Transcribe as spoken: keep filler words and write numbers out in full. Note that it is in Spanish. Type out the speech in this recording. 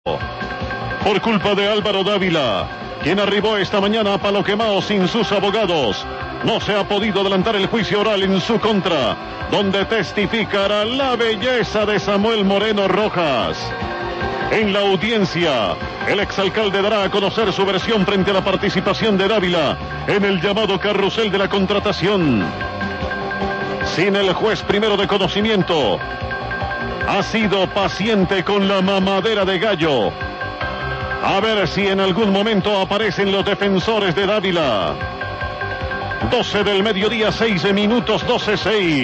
Por culpa de Álvaro Dávila, quien arribó esta mañana a palo quemado sin sus abogados, no se ha podido adelantar el juicio oral en su contra, donde testificará la belleza de Samuel Moreno Rojas. En la audiencia, el exalcalde dará a conocer su versión frente a la participación de Dávila en el llamado carrusel de la contratación. Sin el juez primero de conocimiento, ha sido paciente con la mamadera de gallo. A ver si en algún momento aparecen los defensores de Dávila. doce del mediodía, seis minutos, doce seis.